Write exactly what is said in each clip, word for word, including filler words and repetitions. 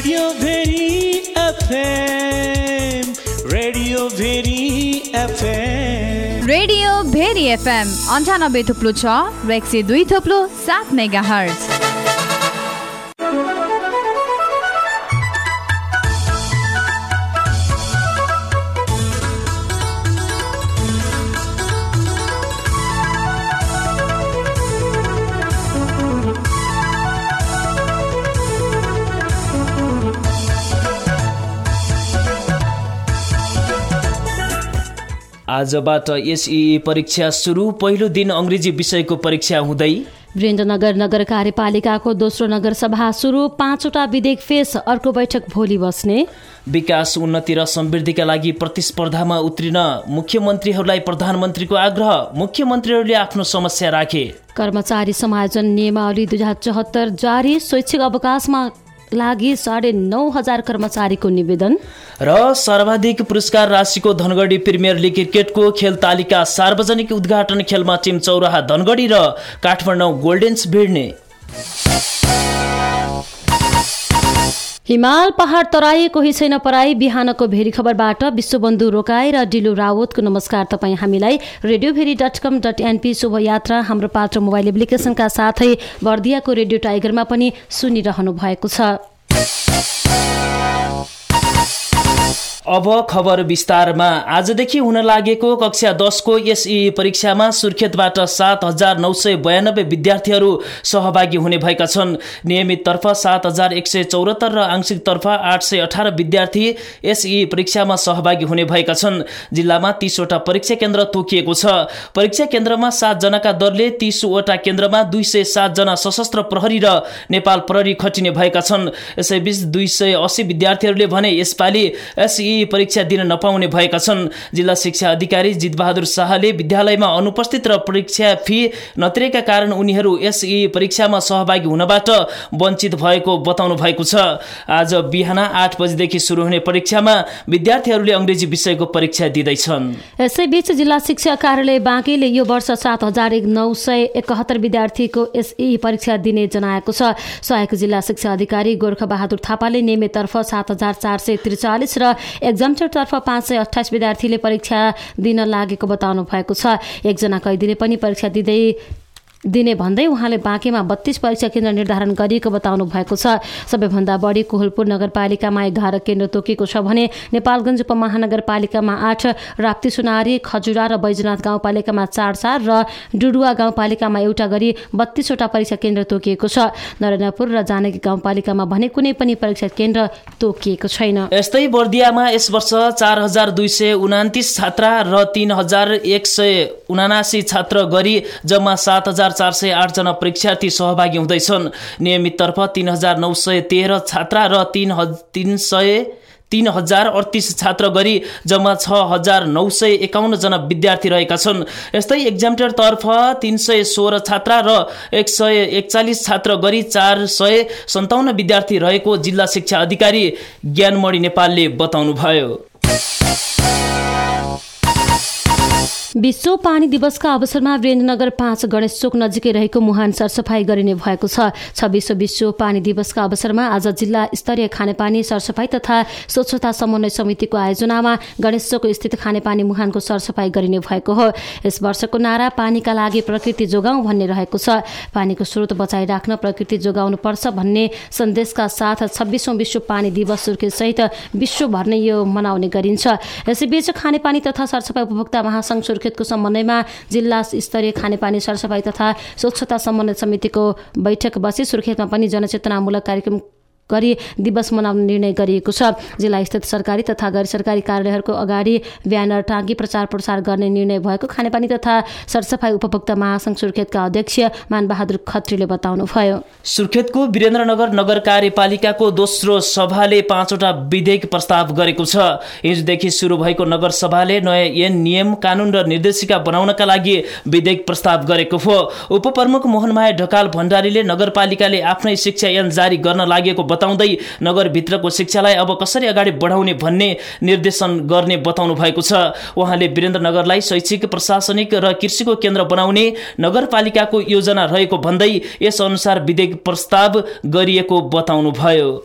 Radio Bheri FM radio Bheri FM radio Bheri FM अन्ठानब्बे थुप्लो छ र एक सय दुई थुप्लो सात मेगा हर्ज। आजबाट एसईई परीक्षा सुरु। पहिलो दिन अंग्रेजी विषयको परीक्षा हुँदै वीरेन्द्रनगर नगर कार्यपालिकाको दोस्रो नगरसभा सुरु। पाँचवटा विधेयक फेस, अर्को बैठक भोलि बस्ने। विकास उन्नति र समृद्धिका लागि प्रतिस्पर्धामा उत्रिन मुख्यमन्त्रीहरूलाई प्रधानमन्त्रीको आग्रह। मुख्यमन्त्रीहरूले आफ्नो समस्या राखे। कर्मचारी समायोजन नियमावली दुई हजार चौहत्तर जारी। शैक्षिक अवकाशमा लागि साढे नौ हजार कर्मचारीको निवेदन। र सर्वाधिक पुरस्कार राशिको धनगढी प्रिमियर लिग क्रिकेटको खेल तालिका सार्वजनिक उद्घाटन खेलमा टिम चौराहा धनगढी र काठमाडौँ गोल्डेन्स भिड्ने। हिमाल पहाड तराईको हि छैन पराई। बिहानको भेरी खबरबाट विश्वबन्धु रोकाई र डिलु रावतको नमस्कार। तपाईँ हामीलाई radio Bheri dot com dot NP शुभ यात्रा हाम्रो पात्र मोबाइल एप्लिकेसनका साथै बर्दियाको रेडियो टाइगरमा पनि सुनिरहनु भएको छ। अब खबर विस्तारमा। आजदेखि हुन लागेको कक्षा दसको एसईई परीक्षामा सुर्खेतबाट सात हजार नौ सय बयानब्बे विद्यार्थीहरू सहभागी हुने भएका छन्। नियमित तर्फ सात हजार एक सय चौहत्तर र आंशिक तर्फ आठ सय अठार विद्यार्थी एसईई परीक्षामा सहभागी हुने भएका छन्। जिल्लामा तीसवटा परीक्षा केन्द्र तोकिएको छ। परीक्षा केन्द्रमा सातजनाका दरले तीसवटा केन्द्रमा दुई सय सातजना सशस्त्र प्रहरी र नेपाल प्रहरी खटिने भएका छन्। यसैबीच दुई सय अस्सी विद्यार्थीहरूले भने यसपालि एसईई परीक्षा दिन नपाउने भएका छन्। जिल्ला शिक्षा अधिकारी जितबहादुर शाहले विद्यालयमा अनुपस्थित र परीक्षा फी नतिरेका कारण उनीहरू एसईई परीक्षामा सहभागी हुनबाट वञ्चित भएको बताउनु भएको छ। आज बिहान आठ बजेदेखि सुरु हुने परीक्षामा विद्यार्थीहरूले अंग्रेजी विषयको परीक्षा दिँदैछन्। यसैबीच जिल्ला शिक्षा कार्यालय बाँकीले यो वर्ष सात हजार नौ सय एकहत्तर विद्यार्थीको एसईई परीक्षा दिने जनाएको छ। सहायक जिल्ला शिक्षा अधिकारी गोर्खा बहादुर थापाले नियमिततर्फ सात हजार चार सय त्रिचालिस र एक्जामतर्फ पाँच सय अठाइस विद्यार्थीले परीक्षा दिन लागेको बताउनु भएको छ। एकजना कैदीले पनि परीक्षा दिँदै दिने भन्दै उहाँले बाँकीमा बत्तीस परीक्षा केन्द्र निर्धारण गरिएको बताउनु भएको छ। सबैभन्दा बढी कोहलपुर नगरपालिकामा एघार केन्द्र तोकिएको छ भने नेपालगञ्ज उपमहानगरपालिकामा आठ, राप्ती सुनारी, खजुरा र बैजनाथ गाउँपालिकामा चार चार र डुडुवा गाउँपालिकामा एउटा गरी बत्तीसवटा परीक्षा केन्द्र तोकिएको छ। नरेन्द्रपुर र जानकी गाउँपालिकामा भने कुनै पनि परीक्षा केन्द्र तोकिएको छैन। यस्तै बर्दियामा यस वर्ष चार हजार दुई सय उनातिस छात्रा र तीन हजार एक सय उनासी छात्र गरी जम्मा सात हजार चार सय आठ जना परीक्षार्थी सहभागी हुँदैछन्। नियमित तर्फ तीन हजार नौ सय तेह्र छात्रा र तीन तीन सय तीन हजार अडतिस छात्र गरी जम्मा छ हजार नौ सय एकाउन्न जना विद्यार्थी रहेका छन्। यस्तै एक्जामटर तर्फ तीन सय सोह्र छात्रा र एक सय एकचालिस छात्र गरी चार सय सन्ताउन्न विद्यार्थी रहेको जिल्ला शिक्षा अधिकारी ज्ञानमणि नेपालले बताउनुभयो। विश्व पानी दिवसका अवसरमा वीरेन्द्रनगर पाँच गणेश चोक नजिकै रहेको मुहान सरसफाई गरिने भएको छ। छब्बीसौं विश्व पानी दिवसका अवसरमा आज जिल्ला स्तरीय खानेपानी सरसफाई तथा स्वच्छता समन्वय समितिको आयोजनामा गणेश चोक स्थित खानेपानी मुहानको सरसफाई गरिने भएको हो। यस वर्षको नारा पानीका लागि प्रकृति जोगाउँ भन्ने रहेको छ। पानीको स्रोत बचाइराख्न प्रकृति जोगाउनु पर्छ भन्ने सन्देशका साथ छब्बीसौं विश्व पानी दिवस सुर्खेतसहित विश्वभर नै यो मनाउने गरिन्छ। यसैबीच खानेपानी तथा सरसफाई उपभोक्ता महासंघ सुर्खेतको समन्वयमा जिल्ला स्तरीय खानेपानी सरसफाई तथा स्वच्छता समन्वय समितिको बैठक बसी सुर्खेतमा पनि जनचेतनामूलक कार्यक्रम गरी दिवस मनाउने निर्णय गरिएको छ। जिल्ला स्थित सरकारी तथा गैर सरकारी कार्यालयहरूको अगाडि ब्यानर टाँगी प्रचार प्रसार गर्ने निर्णय भएको खानेपानी तथा सरसफाई उपभोक्ता महासंघ सुर्खेतका अध्यक्ष मानबहादुर खत्रीले बताउनुभयो। सुर्खेतको वीरेन्द्रनगर नगर कार्यपालिकाको दोस्रो सभाले पाँचवटा विधेयक प्रस्ताव गरेको छ। हिजोदेखि सुरु भएको नगर सभाले नयाँ ऐन नियम कानून र निर्देशिका बनाउनका लागि विधेयक प्रस्ताव गरेको हो। उपप्रमुख मोहनमाया ढकाल भण्डारीले नगरपालिकाले आफ्नै शिक्षा ऐन जारी गर्न लागेको बताउँदै नगरभित्रको शिक्षालाई अब कसरी अगाडि बढाउने भन्ने निर्देशन गर्ने बताउनु भएको छ। उहाँले वीरेन्द्रनगरलाई शैक्षिक, प्रशासनिक र कृषिको केन्द्र बनाउने नगरपालिकाको योजना रहेको भन्दै यस अनुसार विधेयक प्रस्ताव गरिएको बताउनुभयो।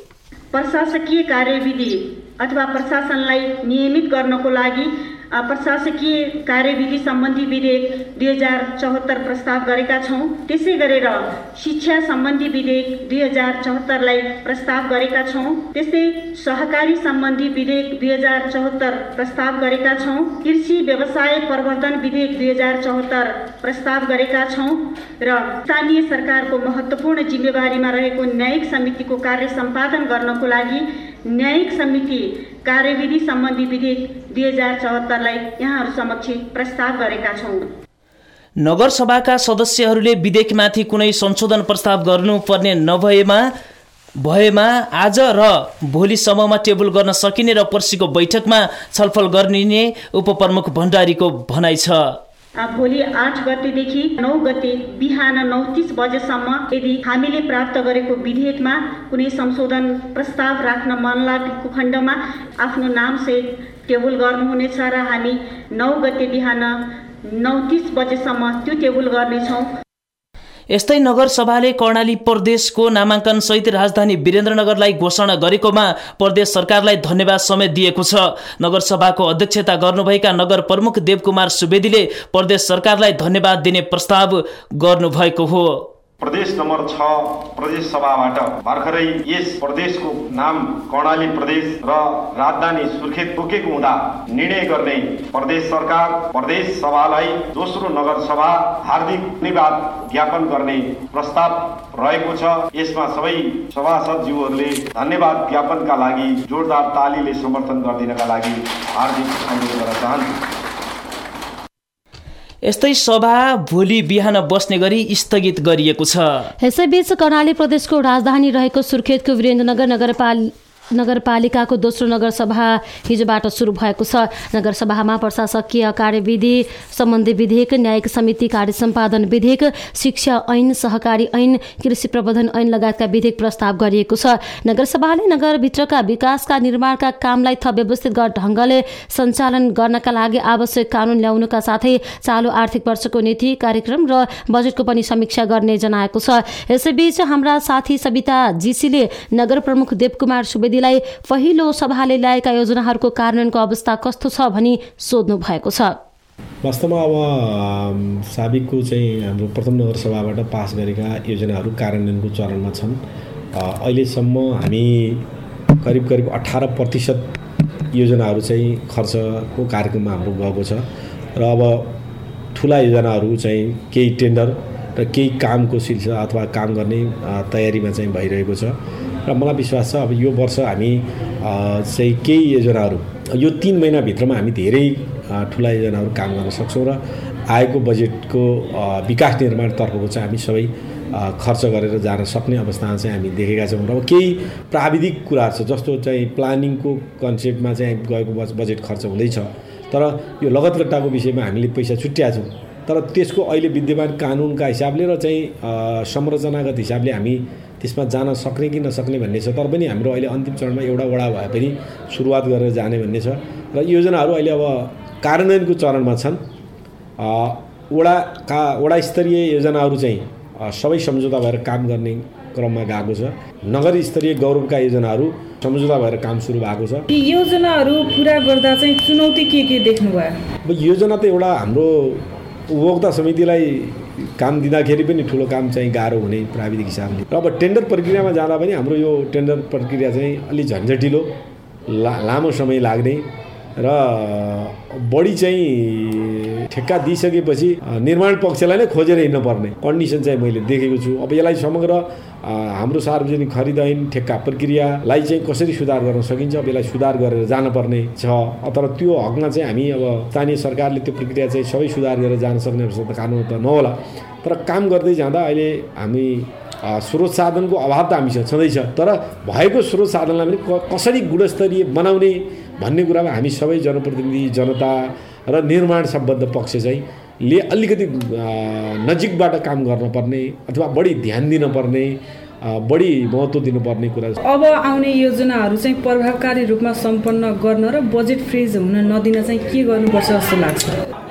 प्रशासकीय कार्यविधि अथवा प्रशासनलाई नियमित गर्नको लागि प्रशासकीय कार्यविधि सम्बन्धी विधेयक दुई हजार चौहत्तर प्रस्ताव गरेका छौँ। त्यसै गरेर शिक्षा सम्बन्धी विधेयक दुई हजार चौहत्तरलाई प्रस्ताव गरेका छौँ। त्यस्तै सहकारी सम्बन्धी विधेयक दुई हजार चौहत्तर प्रस्ताव गरेका छौँ। कृषि व्यवसाय प्रवर्धन विधेयक दुई हजार चौहत्तर प्रस्ताव गरेका छौँ र स्थानीय सरकारको महत्त्वपूर्ण जिम्मेवारीमा रहेको न्यायिक समितिको कार्य सम्पादन गर्नको लागि न्यायिक समिति कार्यविधि सम्बन्धी विधेयक दुई हजार चौहत्तरलाई यहाँहरू समक्ष प्रस्ताव गरेका छौँ। नगरसभाका सदस्यहरूले विधेयकमाथि कुनै संशोधन प्रस्ताव गर्नुपर्ने नभएमा भएमा आज र भोलिसम्ममा टेबल गर्न सकिने र पर्सिको बैठकमा छलफल गरिने उपप्रमुख भण्डारीको भनाइ छ। भोलि आठ गतेदेखि नौ गते बिहान नौ तीस बजेसम्म यदि हामीले प्राप्त गरेको विधेयकमा कुनै संशोधन प्रस्ताव राख्न मन लागेको खण्डमा आफ्नो नामसहित टेबल गर्नुहुनेछ र हामी नौ गते बिहान नौ तीस बजेसम्म त्यो टेबल गर्नेछौँ। यस्तै नगरसभाले कर्णाली प्रदेशको नामाङ्कन सहित राजधानी वीरेन्द्रनगरलाई घोषणा गरेकोमा प्रदेश सरकारलाई धन्यवाद समेत दिएको छ। नगरसभाको अध्यक्षता गर्नुभएका नगर प्रमुख देवकुमार सुवेदीले प्रदेश सरकारलाई धन्यवाद दिने प्रस्ताव गर्नुभएको हो। प्रदेश नम्बर छ प्रदेश सभाबाट भर्खरै यस प्रदेशको नाम कर्णाली प्रदेश र राजधानी सुर्खेत तोकेको हुँदा निर्णय गर्ने प्रदेश सरकार प्रदेश सभालाई दोस्रो नगर सभा हार्दिक धन्यवाद ज्ञापन गर्ने प्रस्ताव रहेको छ। यसमा सबै सभासदज्यूहरूले धन्यवाद ज्ञापनका लागि जोरदार तालीले समर्थन गरिदिनका लागि हार्दिक अनुरोध गर्न चाहन्छु। यस्तै सभा भोलि बिहान बस्ने गरी स्थगित गरिएको छ। यसैबीच कर्णाली प्रदेशको राजधानी रहेको सुर्खेतको वीरेन्द्रनगर नगरपालिका नगरपालिकाको दोस्रो नगरसभा हिजोबाट सुरु भएको छ। नगरसभामा प्रशासकीय कार्यविधि सम्बन्धी विधेयक, न्यायिक समिति कार्य सम्पादन विधेयक, शिक्षा ऐन, सहकारी ऐन, कृषि प्रबन्धन ऐन लगायतका विधेयक प्रस्ताव गरिएको छ। नगरसभाले नगरभित्रका विकासका निर्माणका कामलाई थप व्यवस्थित ढङ्गले सञ्चालन गर्नका लागि आवश्यक कानुन ल्याउनुका साथै चालु आर्थिक वर्षको नीति, कार्यक्रम र बजेटको पनि समीक्षा गर्ने जनाएको छ। यसैबीच हाम्रा साथी सविता जीसीले नगर प्रमुख देवकुमार सुवेदी पहिलो सभाले ल्याएका योजनाहरूको कार्यान्वयनको अवस्था कस्तो छ भनी सोध्नु भएको छ। वास्तवमा अब साबिकको चाहिँ हाम्रो प्रथम नगरसभाबाट पास गरेका योजनाहरू कार्यान्वयनको चरणमा छन्। अहिलेसम्म हामी करिब करिब अठार प्रतिशत योजनाहरू चाहिँ खर्चको कार्यक्रममा हाम्रो गएको छ र अब ठुला योजनाहरू चाहिँ केही टेन्डर र केही कामको सिलसिला अथवा काम गर्ने तयारीमा चाहिँ भइरहेको छ र मलाई विश्वास छ अब यो वर्ष हामी चाहिँ केही योजनाहरू यो तीन महिनाभित्रमा हामी धेरै ठुला योजनाहरू काम गर्न सक्छौँ र आएको बजेटको विकास निर्माणतर्फको चाहिँ हामी सबै खर्च गरेर जान सक्ने अवस्थामा चाहिँ हामी देखेका छौँ। र केही प्राविधिक कुराहरू छ जस्तो चाहिँ प्लानिङको कन्सेप्टमा चाहिँ गएको बजेट खर्च हुँदैछ, तर यो लगतगट्टाको विषयमा हामीले पैसा छुट्याएको छौँ। तर त्यसको अहिले विद्यमान कानुनका हिसाबले र चाहिँ संरचनागत हिसाबले हामी त्यसमा जान सक्ने कि नसक्ने भन्ने छ। तर पनि हाम्रो अहिले अन्तिम चरणमा एउटा वडा भए पनि सुरुवात गरेर जाने भन्ने छ र योजनाहरू अहिले अब कार्यान्वयनको चरणमा छन्। वडाका वडा स्तरीय योजनाहरू चाहिँ सबै सम्झौता भएर काम गर्ने क्रममा गएको छ। नगर स्तरीय गौरवका योजनाहरू सम्झौता भएर काम सुरु भएको छ। यी योजनाहरू पुरा गर्दा चाहिँ चुनौती के के देख्नुभयो? अब योजना त एउटा हाम्रो उपभोक्ता समितिलाई काम दिँदाखेरि पनि ठुलो काम चाहिँ गाह्रो हुने प्राविधिक हिसाबले र अब टेन्डर प्रक्रियामा जाँदा पनि हाम्रो यो टेन्डर प्रक्रिया चाहिँ अलि झन्झटिलो, ला लामो समय लाग्ने र बढी चाहिँ ठेक्का दिइसकेपछि निर्माण पक्षलाई नै खोजेर हिँड्नुपर्ने कन्डिसन चाहिँ मैले देखेको छु। अब यसलाई समग्र हाम्रो सार्वजनिक खरिद ऐन ठेक्का प्रक्रियालाई चाहिँ कसरी सुधार गर्न सकिन्छ, अब यसलाई सुधार गरेर जानुपर्ने छ। तर त्यो हकमा चाहिँ हामी अब स्थानीय सरकारले त्यो प्रक्रिया चाहिँ सबै सुधार गरेर जान सक्ने अवस्था कानुन त नहोला, तर काम गर्दै जाँदा अहिले हामी स्रोत साधनको अभाव त हामीसँग छँदैछ, तर भएको स्रोत साधनलाई पनि कसरी गुणस्तरीय बनाउने भन्ने कुरामा हामी सबै जनप्रतिनिधि, जनता र निर्माण सम्बद्ध पक्ष चाहिँ ले अलिकति नजिकबाट काम गर्नुपर्ने अथवा बढी ध्यान दिनुपर्ने, बढी महत्त्व दिनुपर्ने कुरा। अब आउने योजनाहरू चाहिँ प्रभावकारी रूपमा सम्पन्न गर्न र बजेट फ्रिज हुन नदिन चाहिँ के गर्नुपर्छ जस्तो लाग्छ?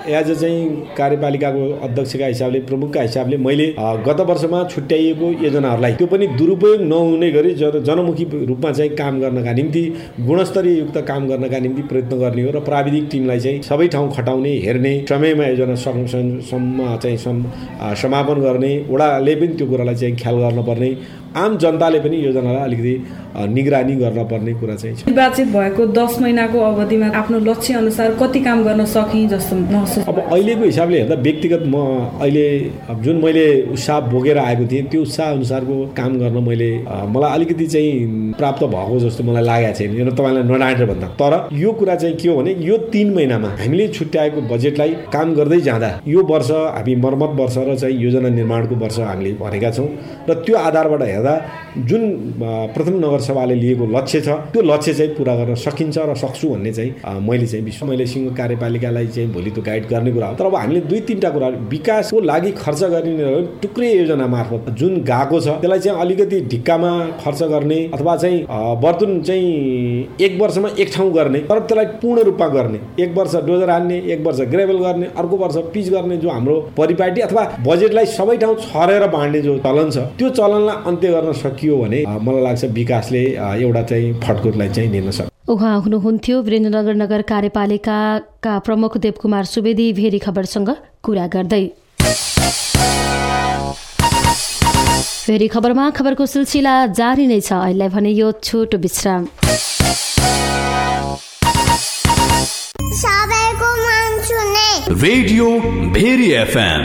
एज चाहिँ कार्यपालिकाको अध्यक्षका हिसाबले प्रमुखका हिसाबले मैले गत वर्षमा छुट्याइएको योजनाहरूलाई त्यो पनि दुरुपयोग नहुने गरी जनमुखी रूपमा चाहिँ काम गर्नका निम्ति गुणस्तरीय युक्त काम गर्नका निम्ति प्रयत्न गर्ने हो र प्राविधिक टिमलाई चाहिँ सबै ठाउँ खटाउने हेर्ने समयमा योजना सम्म चाहिँ समापन गर्ने वडाले पनि त्यो कुरालाई चाहिँ ख्याल गर्नुपर्ने आम जनताले पनि योजनालाई अलिकति निगरानी गर्न पर्ने कुरा चाहिँ छ। निर्वाचित भएको दस महिनाको अवधिमा आफ्नो लक्ष्य अनुसार कति काम गर्न सकिए जस्तो महसुस? अब अहिलेको हिसाबले हेर्दा व्यक्तिगत म अहिले जुन मैले उत्साह बोकेर आएको थिएँ त्यो उत्साह अनुसारको काम गर्न मैले मलाई अलिकति चाहिँ प्राप्त भएको जस्तो मलाई लागेको छैन, यो तपाईँलाई नडाँटेर भन्दा। तर यो कुरा चाहिँ के हो भने यो तीन महिनामा हामीले छुट्याएको बजेटलाई काम गर्दै जाँदा यो वर्ष हामी मर्मत वर्ष र चाहिँ योजना निर्माणको वर्ष हामीले भनेका छौँ र त्यो आधारबाट हेर्दा जुन प्रथम नगरसभाले लिएको लक्ष्य छ त्यो लक्ष्य चाहिँ पुरा गर्न सकिन्छ र सक्छु भन्ने चाहिँ मैले चाहिँ विश्व मैले सिंह कार्यपालिकालाई चाहिँ भोलि त्यो गाइड गर्ने कुरा हो। तर अब हामीले दुई तिनवटा कुरा विकासको लागि खर्च गर्ने टुक्रे योजना मार्फत जुन गएको छ त्यसलाई चाहिँ अलिकति ढिक्कामा खर्च गर्ने अथवा चाहिँ वर्तुन चाहिँ एक वर्षमा एक ठाउँ गर्ने तर त्यसलाई पूर्ण रूपमा गर्ने, एक वर्ष डोजर हान्ने, एक वर्ष ग्रेभल गर्ने, अर्को वर्ष पिच गर्ने जो हाम्रो परिपाटी अथवा बजेटलाई सबै ठाउँ छरेर बाँड्ने जो चलन छ त्यो चलनलाई अन्त्य गर्न सकियो भने मलाई लाग्छ विकासले एउटा चाहिँ फड्कुरलाई चाहिँ लिन सक्छ। उहाँ हुनुहुन्थ्यो वीरेन्द्रनगर नगर कार्यपालिकाका प्रमुख देवकुमार सुवेदी भेरी खबरसँग कुरा गर्दै। फेरि खबरमा खबरको सिलसिला जारी नै छ। अहिले भने यो छोटो विश्राम। सबैको मन सुने रेडियो भेरी एफएम।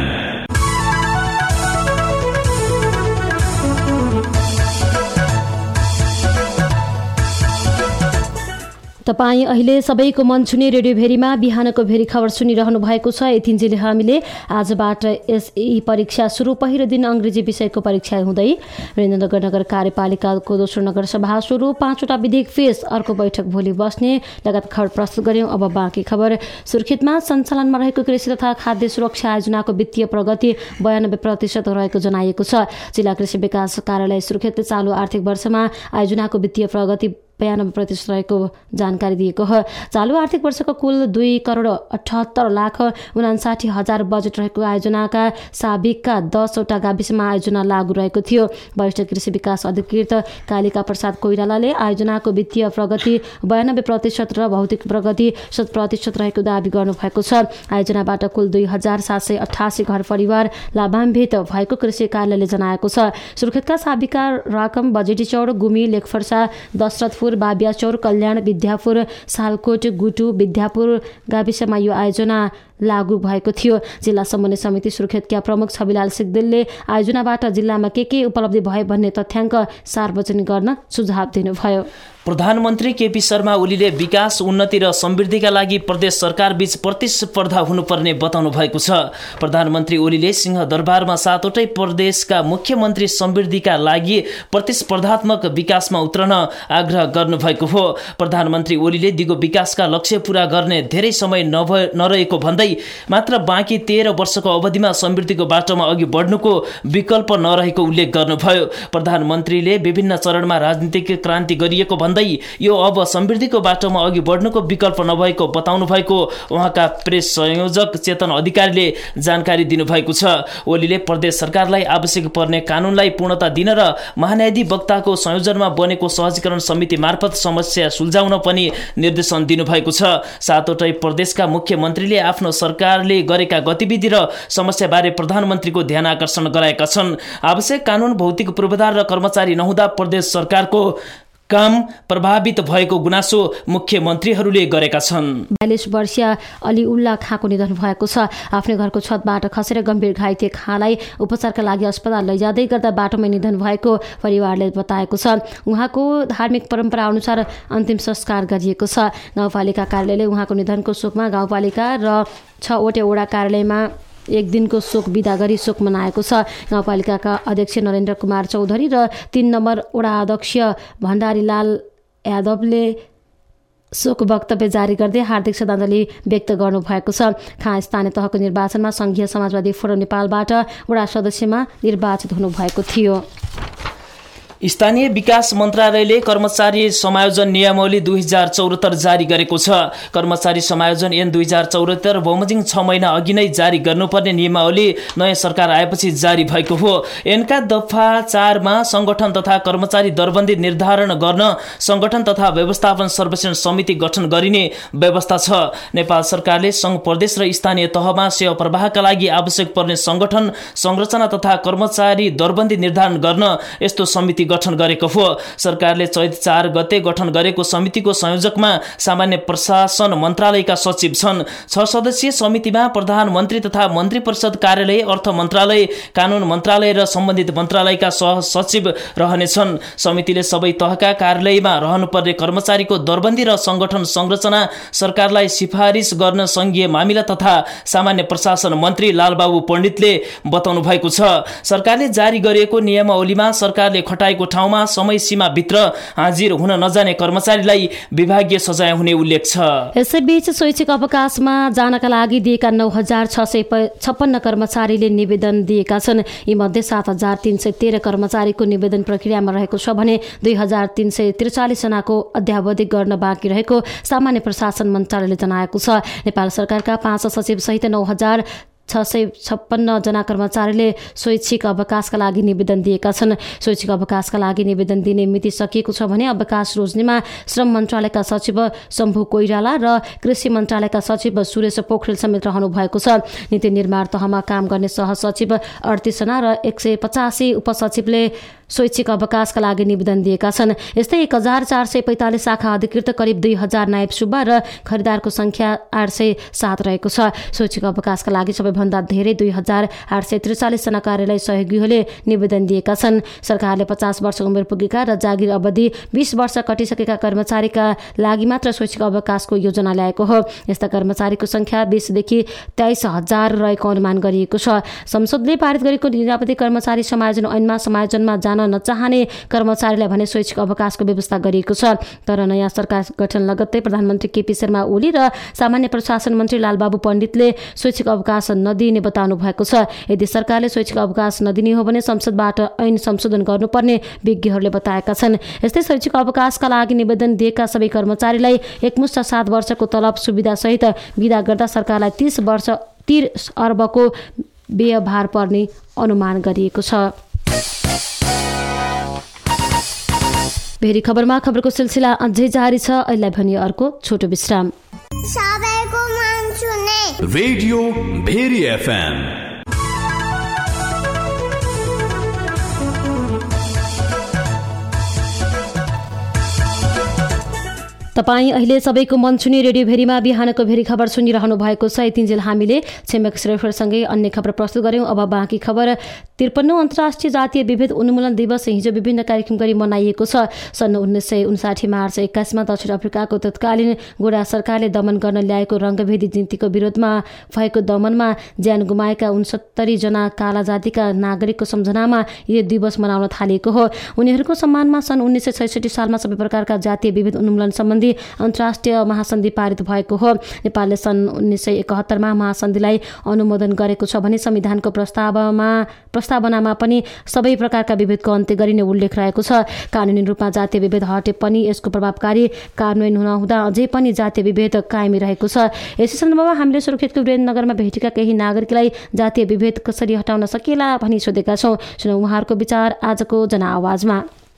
तपाईँ अहिले सबैको मन छुने रेडियो भेरीमा बिहानको भेरी खबर सुनिरहनु भएको छ। यतिन्जेल हामीले आजबाट एसई परीक्षा सुरु, पहिलो दिन अङ्ग्रेजी विषयको परीक्षा हुँदै वीरेन्द्रनगर नगर कार्यपालिकाको दोस्रो नगरसभा सुरु, पाँचवटा विधेयक पेश, अर्को बैठक भोलि बस्ने लगायत खबर प्रस्तुत गर्यौँ। अब बाँकी खबर। सुर्खेतमा सञ्चालनमा रहेको कृषि तथा खाद्य सुरक्षा आयोजनाको वित्तीय प्रगति बयानब्बे प्रतिशत रहेको जनाइएको छ। जिल्ला कृषि विकास कार्यालय सुर्खेतले चालु आर्थिक वर्षमा आयोजनाको वित्तीय प्रगति बयानब्बे प्रतिशत रहेको जानकारी दिएको हो। चालु आर्थिक वर्षको कुल दुई करोड अठहत्तर लाख उनासाठी हजार बजेट रहेको आयोजनाका साबिकका दसवटा गाविसमा आयोजना लागू रहेको थियो। वरिष्ठ कृषि विकास अधिकृत कालिका प्रसाद कोइरालाले आयोजनाको वित्तीय प्रगति बयानब्बे प्रतिशत र भौतिक प्रगति शत प्रतिशत रहेको दावी गर्नुभएको छ। आयोजनाबाट कुल दुई हजार सात सय अठासी घर परिवार लाभान्वित भएको कृषि कार्यालयले जनाएको छ। सुर्खेतका साबिका राकम, बजेटी चौर, गुमी, लेखफर्सा, दशरथ बाबिया चौर, कल्याण, विद्यापुर, सालकोट, गुटु, विद्यापुर गाविसमा यो आयोजना लागू भएको थियो। जिल्ला समन्वय समिति सुर्खेतका प्रमुख छविलाल सिग्देलले आयोजनाबाट जिल्लामा के के उपलब्धि भयो भन्ने तथ्याङ्क सार्वजनिक गर्न सुझाव दिनुभयो। प्रधानमन्त्री केपी शर्मा ओलीले विकास, उन्नति र समृद्धिका लागि प्रदेश सरकारबीच प्रतिस्पर्धा हुनुपर्ने बताउनु भएको छ। प्रधानमन्त्री ओलीले सिंहदरबारमा सातवटै प्रदेशका मुख्यमन्त्री समृद्धिका लागि प्रतिस्पर्धात्मक विकासमा उत्रन आग्रह गर्नुभएको हो। प्रधानमन्त्री ओलीले दिगो विकासका लक्ष्य पूरा गर्ने धेरै समय नभए नरहेको भन्दै मात्र बाँकी तेह्र वर्षको अवधिमा समृद्धिको बाटोमा अघि बढ्नुको विकल्प नरहेको उल्लेख गर्नुभयो। प्रधानमन्त्रीले विभिन्न चरणमा राजनीतिक क्रान्ति गरिएको भन्दै यो अब समृद्धिको बाटोमा अघि बढ्नुको विकल्प नभएको बताउनु भएको उहाँका प्रेस संयोजक चेतन अधिकारीले जानकारी दिनुभएको छ। ओलीले प्रदेश सरकारलाई आवश्यक पर्ने कानुनलाई पूर्णता दिन र महान्यायाधिवक्ताको संयोजनमा बनेको सहजीकरण समिति मार्फत समस्या सुल्झाउन पनि निर्देशन दिनुभएको छ। सातवटै प्रदेशका मुख्यमन्त्रीले आफ्नो सरकारले गरेका गतिविधि र समस्याबारे प्रधानमन्त्रीको ध्यान आकर्षण गराएका छन्। आवश्यक कानुन, भौतिक पूर्वाधार र कर्मचारी नहुँदा प्रदेश सरकारको काम प्रभावित भएको गुनासो मुख्यमन्त्रीहरूले गरेका छन्। बयालिस वर्षीय अली उल्ला खाँको निधन भएको छ। आफ्नै घरको छतबाट खसेर गम्भीर घाइते खाँलाई उपचारका लागि अस्पताल लैजाँदै गर्दा बाटोमै निधन भएको परिवारले बताएको छ। उहाँको धार्मिक परम्परा अनुसार अन्तिम संस्कार गरिएको छ। गाउँपालिका कार्यालयले उहाँको निधनको शोकमा गाउँपालिका र छवटै वडा कार्यालयमा एक दिनको शोक विदा गरी शोक मनाएको छ। गाउँपालिकाका अध्यक्ष नरेन्द्र कुमार चौधरी र तीन नम्बर वडा अध्यक्ष भण्डारीलाल यादवले शोक वक्तव्य जारी गर्दै हार्दिक श्रद्धाञ्जली व्यक्त गर्नुभएको छ। खाँ स्थानीय तहको निर्वाचनमा सङ्घीय समाजवादी फोरम नेपालबाट वडा सदस्यमा निर्वाचित हुनुभएको थियो। स्थानीय विकास मन्त्रालयले कर्मचारी समायोजन नियमावली दुई हजार चौहत्तर जारी गरेको छ। कर्मचारी समायोजन ऐन दुई हजार चौहत्तर बमोजिम छ महिना अघि नै जारी गर्नुपर्ने नियमावली नयाँ सरकार आएपछि जारी भएको हो। ऐनका दफा चारमा संगठन तथा कर्मचारी दरबन्दी निर्धारण गर्न संगठन तथा व्यवस्थापन सर्वेक्षण समिति गठन गरिने व्यवस्था छ। नेपाल सरकारले संघ प्रदेश र स्थानीय तहमा सेवा प्रवाहका लागि आवश्यक पर्ने संगठन संरचना तथा कर्मचारी दरबन्दी निर्धारण गर्न यस्तो समिति गठन गरेको हो। सरकारले चैत चार गते गठन गरेको समितिको संयोजकमा सामान्य प्रशासन मन्त्रालयका सचिव छन्। छ सदस्यीय समितिमा प्रधानमन्त्री तथा मन्त्री परिषद कार्यालय, अर्थ मन्त्रालय, कानून मन्त्रालय र सम्बन्धित मन्त्रालयका सह सचिव रहनेछन्। समितिले सबै तहका कार्यालयमा रहनुपर्ने कर्मचारीको दरबन्दी र संगठन संरचना सरकारलाई सिफारिस गर्न संघीय मामिला तथा सामान्य प्रशासन मन्त्री लालबाबु पण्डितले बताउनु भएको छ। सरकारले जारी गरेको नियमावलीमा सरकारले खटाएको ठाउँमा समय सीमा भित्र हाजिर हुन नजाने कर्मचारीलाई विभागीय सजाय हुने उल्लेख छ। यसैबीच शैक्षिक अवकाशमा जानका लागि दिएका नौ हजार छ सय छप्पन्न कर्मचारीले निवेदन दिएका छन्। यी मध्ये सात हजार तीन सय तेह्र कर्मचारीको निवेदन प्रक्रियामा रहेको छ भने दुई हजार तीन सय त्रिचालिस जनाको अध्यावधि गर्न बाँकी रहेको सामान्य प्रशासन मन्त्रालयले जनाएको छ। नेपाल सरकारका पाँच सचिव सहित नौ हजार छ सय छप्पन्न जना कर्मचारीले शैक्षिक अवकाशका लागि निवेदन दिएका छन्। शैक्षिक अवकाशका लागि निवेदन दिने मिति सकिएको छ भने अवकाश रोज्नेमा श्रम मन्त्रालयका सचिव शम्भु कोइराला र कृषि मन्त्रालयका सचिव सुरेश पोखरेल समेत रहनु भएको छ। नीति निर्माण तहमा काम गर्ने सहसचिव अडतिस जना र एक सय पचासी उपसचिवले शैक्षिक अवकाशका लागि निवेदन दिएका छन्। यस्तै एक हजार चार सय पैँतालिस शाखा अधिकृत करिब दुई हजार नायब सुब्बा र खरिदारको संख्या आठ सय सात रहेको छ। शैक्षिक अवकाशका लागि सबैभन्दा धेरै दुई हजार आठ सय त्रिचालिस जना कार्यालय सहयोगीहरूले निवेदन दिएका छन्। सरकारले पचास वर्ष उमेर पुगेका र जागिर अवधि बिस वर्ष कटिसकेका कर्मचारीका लागि मात्र शैक्षिक अवकाशको योजना ल्याएको हो। यस्ता कर्मचारीको संख्या बिसदेखि तेइस हजार रहेको अनुमान गरिएको छ। संसदले पारित गरेको निरापत्ति कर्मचारी समायोजन ऐनमा समायोजनमा जान नचाहने कर्मचारीलाई भने शैक्षिक अवकाशको व्यवस्था गरिएको छ। तर नयाँ सरकार गठन लगत्तै प्रधानमन्त्री केपी शर्मा ओली र सामान्य प्रशासन मन्त्री लालबाबु पण्डितले शैक्षिक अवकाश नदिने बताउनु भएको छ। यदि सरकारले शैक्षिक अवकाश नदिने हो भने संसदबाट ऐन संशोधन गर्नुपर्ने विज्ञहरूले बताएका छन्। यस्तै शैक्षिक अवकाशका लागि निवेदन दिएका सबै कर्मचारीलाई एकमुष्ट सात वर्षको तलब सुविधा सहित विदा गर्दा सरकारलाई तीस वर्ष तीस अर्बको व्ययभार पर्ने अनुमान गरिएको छ। भेरी खबरमा खबरको सिलसिला अझै जारी छ। अहिले भने अर्को छोटो विश्राम। सबैको मन सुने रेडियो भेरी एफएम। तपाईँ अहिले सबैको मन छुने रेडियो भेरीमा बिहानको भेरी खबर सुनिरहनु भएको छ। यतिन्जेल हामीले छिमेक श्रेफरसँगै अन्य खबर प्रस्तुत गऱ्यौँ। अब बाँकी खबर। त्रिपन्नौं अन्तर्राष्ट्रिय जातीय विभेद उन्मूलन दिवस हिजो विभिन्न कार्यक्रम गरी मनाइएको छ। सन् उन्नाइस सय उन्साठी मार्च एक्काइसमा दक्षिण अफ्रिकाको तत्कालीन गोरा सरकारले दमन गर्न ल्याएको रङ्गभेदी नीतिको विरोधमा भएको दमनमा ज्यान गुमाएका उनसत्तरी जना काला जातिका नागरिकको सम्झनामा यो दिवस मनाउन थालिएको हो। उनीहरूको सम्मानमा सन् उन्नाइस सय छैसठी सालमा सबै प्रकारका जातीय विभेद उन्मूलन सम्बन्धी अन्तर्राष्ट्रिय महासन्धि पारित भएको हो। नेपालले सन् उन्नाइस सय एकहत्तरमा महासन्धिलाई अनुमोदन गरेको छ भने संविधानको प्रस्तावमा प्रस्तावनामा पनि सबै प्रकारका विभेदको अन्त्य गरिने उल्लेख रहेको छ। कानुनी रूपमा जातीय विभेद हटे पनि यसको प्रभावकारी कार्यान्वयन नहुँदा अझै पनि जातीय विभेद कायमी रहेको छ। यसै सन्दर्भमा हामीले सुर्खेतको वीरेन्द्रनगरमा भेटेका केही नागरिकलाई जातीय विभेद कसरी हटाउन सकिएला भनी सोधेका छौँ। सुनौ उहाँहरूको विचार आजको जनआवाजमा।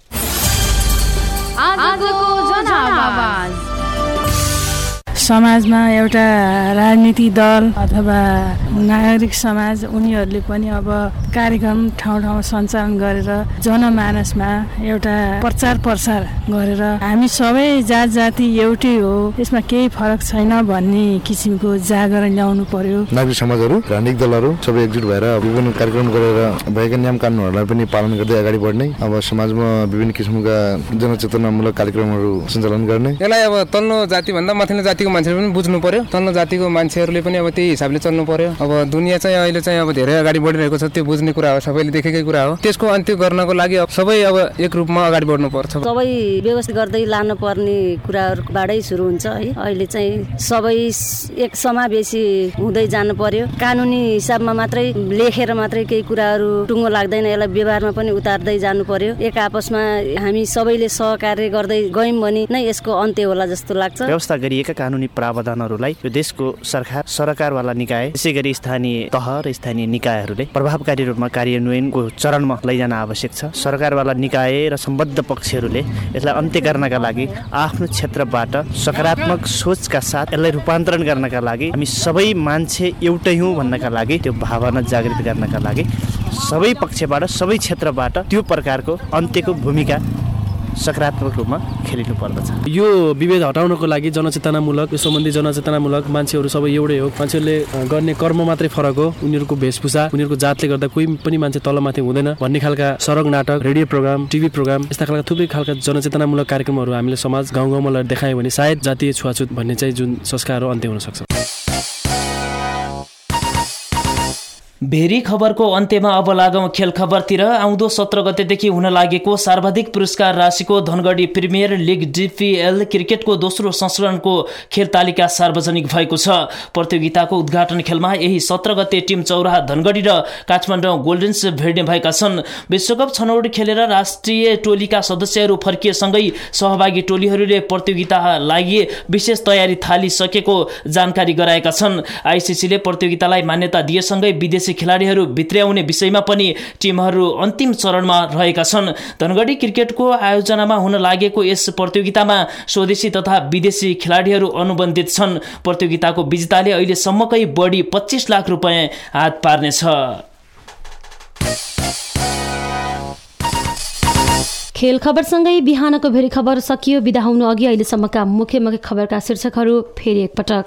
समाजमा एउटा राजनीतिक दल अथवा नागरिक समाज उनीहरूले पनि अब कार्यक्रम ठाउँ ठाउँ सञ्चालन गरेर जनमानसमा एउटा प्रचार प्रसार गरेर हामी सबै जात जाति एउटै हो, यसमा केही फरक छैन भन्ने किसिमको जागरण ल्याउनु पर्यो। नागरिक समाजहरू राजनीतिक दलहरू सबै एकजुट भएर विभिन्न कार्यक्रम गरेर भएका नियम कानुनहरूलाई पनि पालन गर्दै अगाडि बढ्ने, अब समाजमा विभिन्न किसिमका जनचेतनामूलक कार्यक्रमहरू सञ्चालन गर्ने। यसलाई अब तल्लो जातिभन्दा माथिल्लो जातिको मान्छेले पनि बुझ्नु पर्यो, तल्लो जातिको मान्छेहरूले पनि अब त्यही हिसाबले चल्नु पर्यो। अब दुनियाँ चाहिँ अहिले चाहिँ अब धेरै अगाडि बढिरहेको छ, त्यो बुझ्ने कुरा हो, सबैले देखेकै कुरा हो। त्यसको अन्त्य गर्नको लागि अब सबै अब एक रूपमा अगाडि बढ्नु पर्छ। सबै व्यवस्थित गर्दै लानु पर्ने कुराहरूबाटै सुरु हुन्छ है। अहिले चाहिँ सबै एक समावेशी हुँदै जानु पर्यो। कानुनी हिसाबमा मात्रै लेखेर मात्रै केही कुराहरू टुङ्गो लाग्दैन, यसलाई व्यवहारमा पनि उतार्दै जानु पर्यो। एक आपसमा हामी सबैले सहकार्य गर्दै गयौँ भने नै यसको अन्त्य होला जस्तो लाग्छ। व्यवस्था गरिएका कानुनी प्रावधानहरूलाई यो देशको सरकार सरकारवाला निकाय त्यसै गरी स्थानीय तह र स्थानीय निकायहरूले प्रभावकारी रूपमा कार्यान्वयनको चरणमा लैजान आवश्यक छ। सरकारवाला निकाय र सम्बद्ध पक्षहरूले यसलाई अन्त्य गर्नका लागि आफ्नो क्षेत्रबाट सकारात्मक सोचका साथ यसलाई रूपान्तरण गर्नका लागि हामी सबै मान्छे एउटै हौँ भन्नका लागि, त्यो भावना जागृत गर्नका लागि सबै पक्षबाट सबै क्षेत्रबाट त्यो प्रकारको अन्त्यको भूमिका सकारात्मक रूपमा खेलिनु पर्दछ। यो विभेद हटाउनको लागि जनचेतनामूलक यो सम्बन्धी जनचेतनामूलक मान्छेहरू सबै एउटै हो। मान्छेहरूले गर्ने कर्म मात्रै फरक हो, उनीहरूको वेशभूषा, उनीहरूको जातले गर्दा कोही पनि मान्छे तलमाथि हुँदैन भन्ने खालका सडक नाटक, रेडियो प्रोग्राम, टिभी प्रोग्राम, यस्ता खालका थुप्रै खालका जनचेतनामूलक कार्यक्रमहरू हामीले समाज गाउँ गाउँमा लगेर देखायौँ भने सायद जातीय छुवाछुत भन्ने चाहिँ जुन संस्कार हो अन्त्य हुन सक्छ। भेरी खबरको अन्त्यमा अब लागौँ खेल खबरतिर। आउँदो सत्र गतेदेखि हुन लागेको सर्वाधिक पुरस्कार राशिको धनगढी प्रिमियर लिग डिपिएल क्रिकेटको दोस्रो संस्करणको खेल तालिका सार्वजनिक भएको छ। प्रतियोगिताको उद्घाटन खेलमा यही सत्र गते टिम चौराहा धनगढी र काठमाडौँ गोल्डेन्स भेट्ने भएका छन्। विश्वकप छनौट खेलेर राष्ट्रिय टोलीका सदस्यहरू फर्किएसँगै सहभागी टोलीहरूले प्रतियोगिता लागि विशेष तयारी थालिसकेको जानकारी गराएका छन्। आइसिसीले प्रतियोगितालाई मान्यता दिएसँगै विदेशी खेलाडीहरू भित्र्याउने विषयमा पनि टिमहरू अन्तिम चरणमा रहेका छन्। धनगढी क्रिकेटको आयोजनामा हुन लागेको यस प्रतियोगितामा स्वदेशी तथा विदेशी खेलाडीहरू अनुबन्धित छन्। प्रतियोगिताको विजेताले अहिलेसम्मकै बढी पच्चीस लाख रुपियाँ हात पार्नेछ। खेल खबरसँगै बिहानको भेरी खबर सकियो। बिदा हुनु अघि अहिलेसम्मका मुख्य मुख्य खबरका शीर्षकहरू फेरि एकपटक।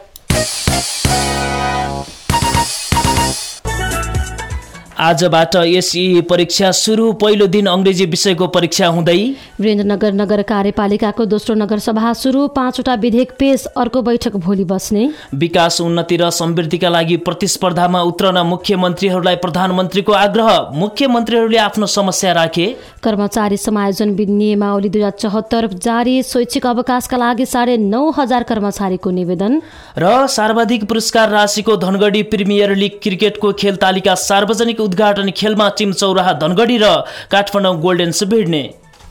आजबाट एसई परीक्षा सुरु। पहिलो दिन अंग्रेजी विषयको परीक्षा हुँदै। वीरेन्द्रनगर नगर कार्यपालिकाको दोस्रो नगरसभा सुरु। पाँचवटा विधेयक पेश, अर्को बैठक भोलि बस्ने। विकास, उन्नति र समृद्धिका लागि प्रतिस्पर्धामा उत्रन मुख्यमन्त्रीहरूलाई प्रधानमन्त्रीको आग्रह। मुख्यमन्त्रीहरूले आफ्नो समस्या राखे। कर्मचारी समायोजन नियमावली दुई हजार चौहत्तर जारी। स्वैच्छिक अवकाशका लागि साढे नौ हजार कर्मचारीको निवेदन। र सर्वाधिक पुरस्कार राशिको धनगढी प्रिमियर लिग क्रिकेटको खेल तालिका सार्वजनिक उद्घाटन खेलमा टिम चौराहा धनगढी र काठमाडौँ गोल्डेन्स भिड्ने।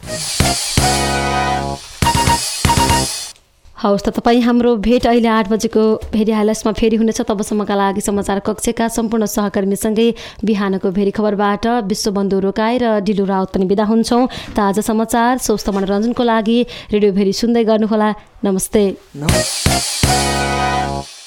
हवस् त तपाईँ हाम्रो भेट अहिले आठ बजेको भेरी हाइलाइट्समा फेरि हुनेछ। तबसम्मका लागि समाचार कक्षका सम्पूर्ण सहकर्मीसँगै बिहानको भेरी खबरबाट विश्वबन्धु रोकाई र डिलु राउत पनि बिदा हुन्छौँ। ताजा समाचार, स्वस्थ मनोरञ्जनको लागि रेडियो भेरी सुन्दै गर्नुहोला। नमस्ते, नमस्ते।